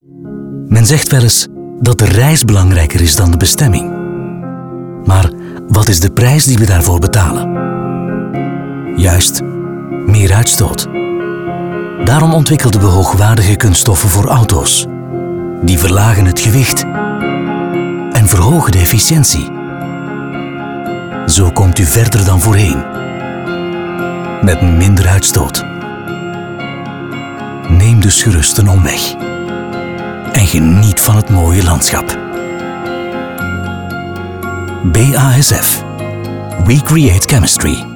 Men zegt wel eens dat de reis belangrijker is dan de bestemming. Maar wat is de prijs die we daarvoor betalen? Juist, meer uitstoot. Daarom ontwikkelden we hoogwaardige kunststoffen voor auto's. Die verlagen het gewicht en verhogen de efficiëntie. Zo komt u verder dan voorheen. Met minder uitstoot. Neem dus gerust een omweg. En geniet van het mooie landschap. BASF. We create chemistry.